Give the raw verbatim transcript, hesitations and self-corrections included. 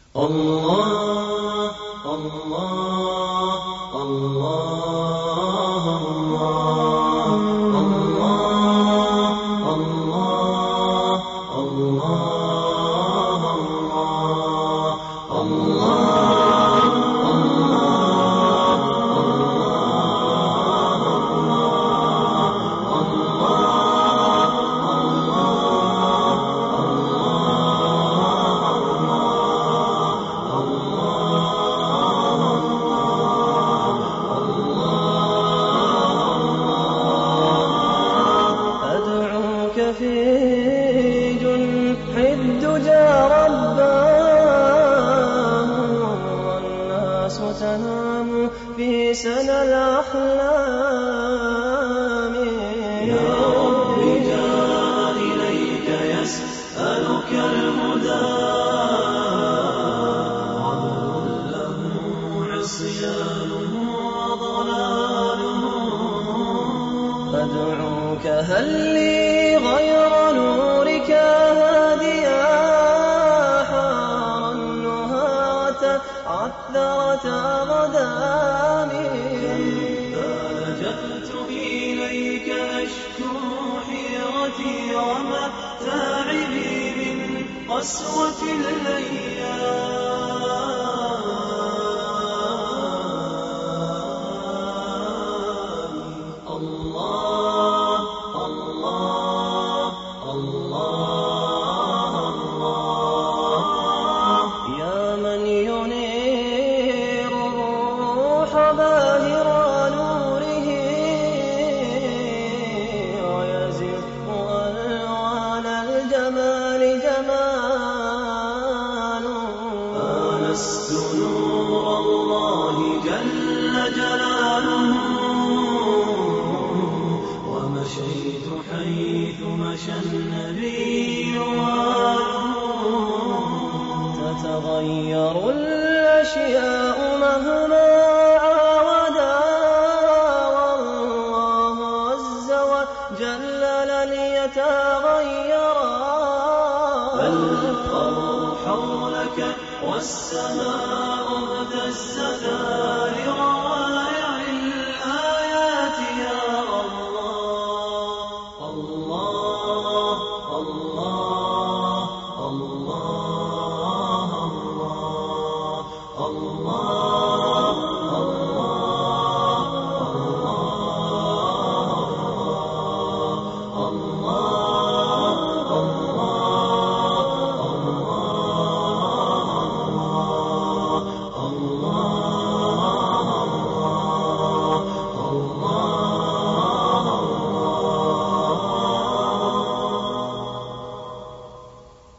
الله الله الله الله الله الله في جنح الدجى رباه والناس تنام في سنى الأحلام. يا رب جاء إليك يسألك الهدى عمر له عصيانه وضلاله. أدعوك هل لي غير نورك هاديا حار النهى وتعثرت أقدامي. لجأت إليك أشكو حيرتي ومتاعبي من قسوة الأيام. الله الله الله الله. يا من ينير الروح باهر نوره ويزف ألوان الجمال جماله. آنست نور الله جل جلاله ومشيت حيث مشى النبي واله. تتغير الأشياء مهما عاودا والله عز وجل لن يتغيرا. فالقمر حولك والسماء اهتزتا